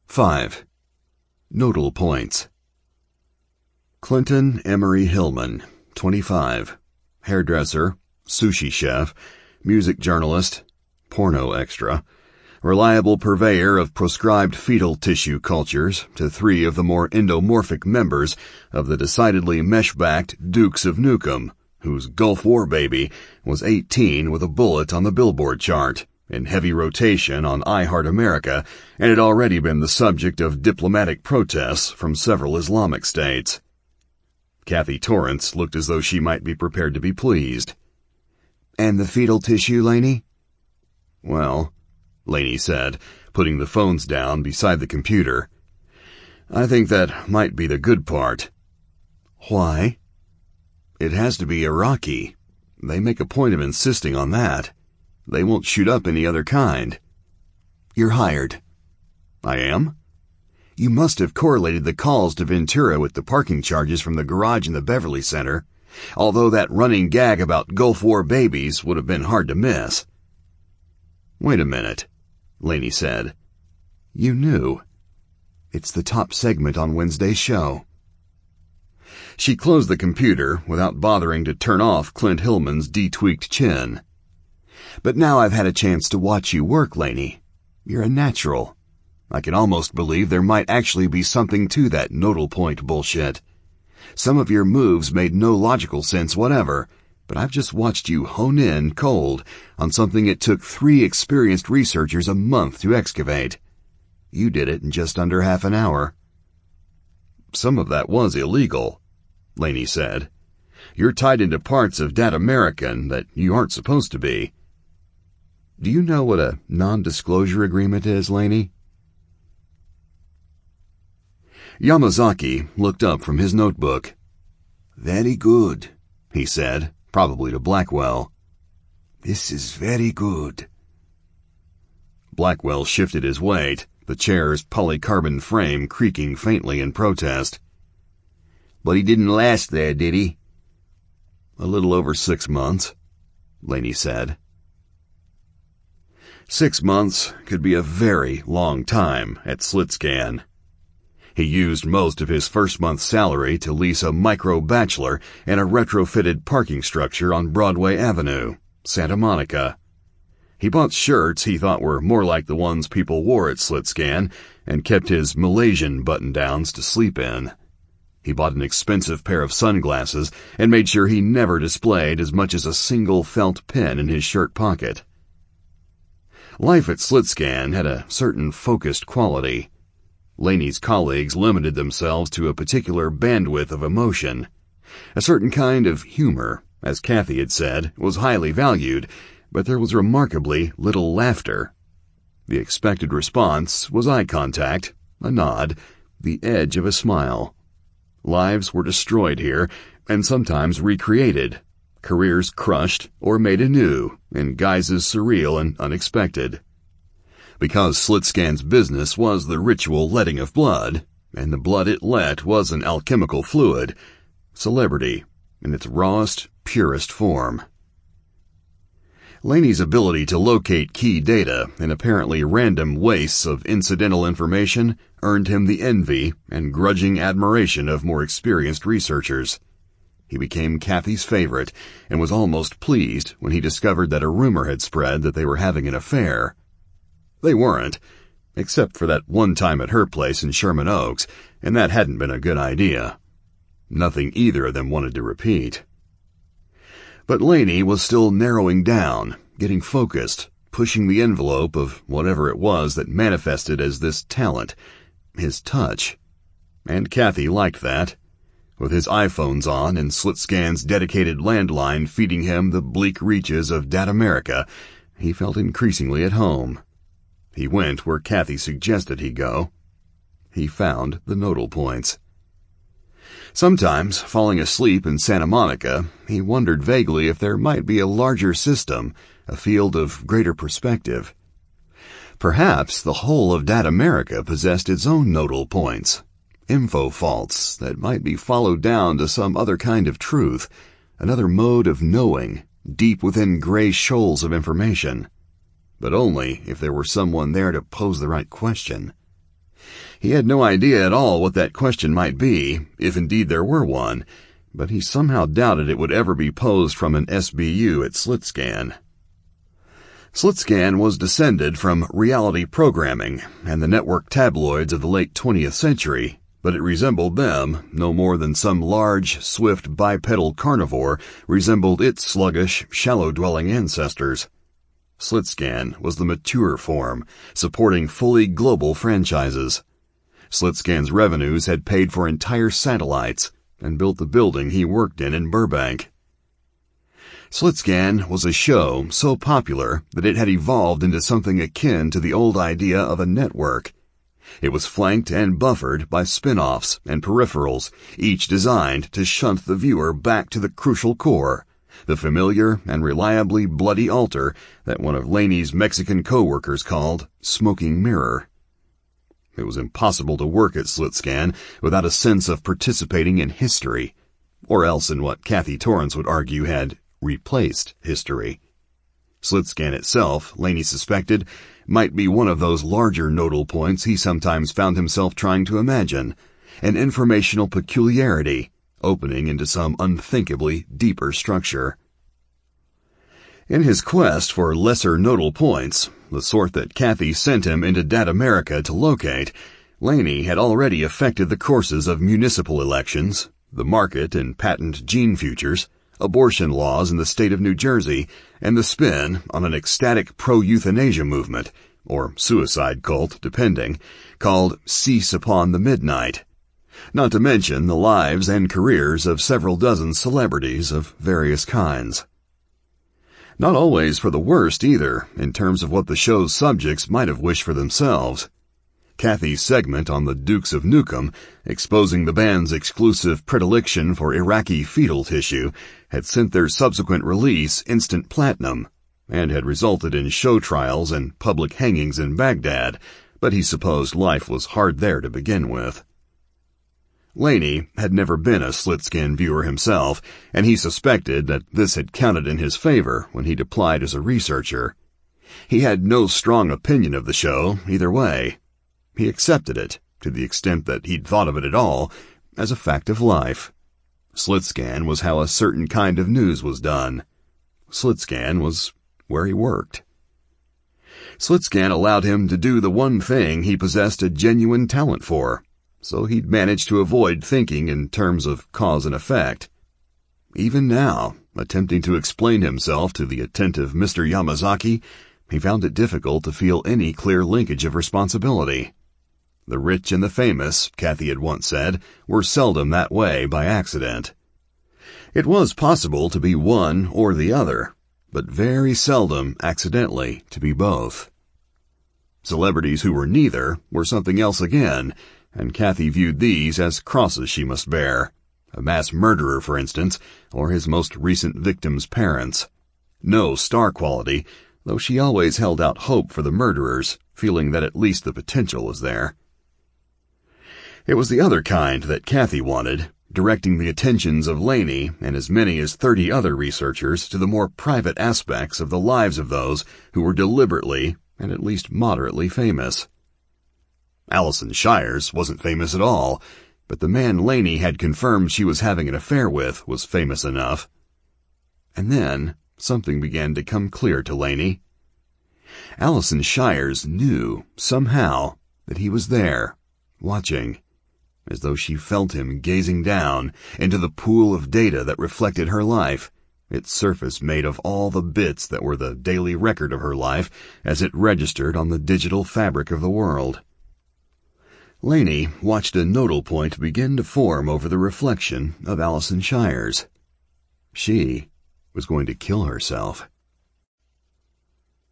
5. Nodal points. Clinton Emery Hillman, 25, hairdresser, sushi chef, music journalist, porno extra, reliable purveyor of proscribed fetal tissue cultures to 3 of the more endomorphic members of the decidedly mesh-backed Dukes of Nukem, whose Gulf War baby was 18 with a bullet on the Billboard chart, in heavy rotation on iHeart America, and had already been the subject of diplomatic protests from several Islamic states. Kathy Torrance looked as though she might be prepared to be pleased. "And the fetal tissue, Laney?" "Well," Laney said, putting the phones down beside the computer, "I think that might be the good part." "Why?" "It has to be Iraqi. They make a point of insisting on that. They won't shoot up any other kind." "You're hired." "I am?" "You must have correlated the calls to Ventura with the parking charges from the garage in the Beverly Center, although that running gag about Gulf War babies would have been hard to miss." "Wait a minute," Laney said. "You knew. It's the top segment on Wednesday's show." She closed the computer without bothering to turn off Clint Hillman's de-tweaked chin. "But now I've had a chance to watch you work, Laney. You're a natural. I can almost believe there might actually be something to that nodal point bullshit. Some of your moves made no logical sense whatever, but I've just watched you hone in cold on something it took 3 experienced researchers a month to excavate. You did it in just under half an hour." "Some of that was illegal," Laney said. "You're tied into parts of Dat American that you aren't supposed to be." "Do you know what a non-disclosure agreement is, Laney?" Yamazaki looked up from his notebook. "Very good," he said, probably to Blackwell. "This is very good." Blackwell shifted his weight, the chair's polycarbon frame creaking faintly in protest. "But he didn't last there, did he?" "A little over 6 months," Laney said. 6 months could be a very long time at SlitScan. He used most of his first month's salary to lease a micro-bachelor and a retrofitted parking structure on Broadway Avenue, Santa Monica. He bought shirts he thought were more like the ones people wore at SlitScan and kept his Malaysian button-downs to sleep in. He bought an expensive pair of sunglasses and made sure he never displayed as much as a single felt pen in his shirt pocket. Life at SlitScan had a certain focused quality. Laney's colleagues limited themselves to a particular bandwidth of emotion. A certain kind of humor, as Kathy had said, was highly valued, but there was remarkably little laughter. The expected response was eye contact, a nod, the edge of a smile. Lives were destroyed here, and sometimes recreated, careers crushed or made anew in guises surreal and unexpected. Because SlitScan's business was the ritual letting of blood, and the blood it let was an alchemical fluid, celebrity in its rawest, purest form. Laney's ability to locate key data in apparently random wastes of incidental information earned him the envy and grudging admiration of more experienced researchers. He became Kathy's favorite and was almost pleased when he discovered that a rumor had spread that they were having an affair. They weren't, except for that one time at her place in Sherman Oaks, and that hadn't been a good idea. Nothing either of them wanted to repeat. But Laney was still narrowing down, getting focused, pushing the envelope of whatever it was that manifested as this talent, his touch. And Kathy liked that. With his iPhones on and SlitScan's dedicated landline feeding him the bleak reaches of Dat America, he felt increasingly at home. He went where Kathy suggested he go. He found the nodal points. Sometimes, falling asleep in Santa Monica, he wondered vaguely if there might be a larger system, a field of greater perspective. Perhaps the whole of Dat America possessed its own nodal points, info faults that might be followed down to some other kind of truth, another mode of knowing, deep within gray shoals of information. But only if there were someone there to pose the right question. He had no idea at all what that question might be, if indeed there were one, but he somehow doubted it would ever be posed from an SBU at SlitScan. SlitScan was descended from reality programming and the network tabloids of the late 20th century, but it resembled them no more than some large, swift bipedal carnivore resembled its sluggish, shallow-dwelling ancestors. SlitScan was the mature form, supporting fully global franchises. SlitScan's revenues had paid for entire satellites and built the building he worked in Burbank. SlitScan was a show so popular that it had evolved into something akin to the old idea of a network. It was flanked and buffered by spin-offs and peripherals, each designed to shunt the viewer back to the crucial core, the familiar and reliably bloody altar that one of Laney's Mexican co-workers called Smoking Mirror. It was impossible to work at SlitScan without a sense of participating in history, or else in what Kathy Torrance would argue had replaced history. SlitScan itself, Laney suspected, might be one of those larger nodal points he sometimes found himself trying to imagine, an informational peculiarity opening into some unthinkably deeper structure. In his quest for lesser nodal points, the sort that Kathy sent him into Datamerica to locate, Laney had already affected the courses of municipal elections, the market in patent gene futures, abortion laws in the state of New Jersey, and the spin on an ecstatic pro-euthanasia movement, or suicide cult, depending, called Cease Upon the Midnight. Not to mention the lives and careers of several dozen celebrities of various kinds. Not always for the worst either, in terms of what the show's subjects might have wished for themselves. Kathy's segment on the Dukes of Nukem, exposing the band's exclusive predilection for Iraqi fetal tissue, had sent their subsequent release instant platinum, and had resulted in show trials and public hangings in Baghdad, but he supposed life was hard there to begin with. Laney had never been a SlitScan viewer himself, and he suspected that this had counted in his favor when he'd applied as a researcher. He had no strong opinion of the show either way. He accepted it, to the extent that he'd thought of it at all, as a fact of life. SlitScan was how a certain kind of news was done. SlitScan was where he worked. SlitScan allowed him to do the one thing he possessed a genuine talent for, so he'd managed to avoid thinking in terms of cause and effect. Even now, attempting to explain himself to the attentive Mr. Yamazaki, he found it difficult to feel any clear linkage of responsibility. The rich and the famous, Kathy had once said, were seldom that way by accident. It was possible to be one or the other, but very seldom accidentally to be both. Celebrities who were neither were something else again, and Kathy viewed these as crosses she must bear. A mass murderer, for instance, or his most recent victim's parents. No star quality, though she always held out hope for the murderers, feeling that at least the potential was there. It was the other kind that Kathy wanted, directing the attentions of Laney and as many as 30 other researchers to the more private aspects of the lives of those who were deliberately and at least moderately famous. Allison Shires wasn't famous at all, but the man Laney had confirmed she was having an affair with was famous enough. And then something began to come clear to Laney. Allison Shires knew, somehow, that he was there, watching, as though she felt him gazing down into the pool of data that reflected her life, its surface made of all the bits that were the daily record of her life as it registered on the digital fabric of the world. Laney watched a nodal point begin to form over the reflection of Allison Shires. She was going to kill herself.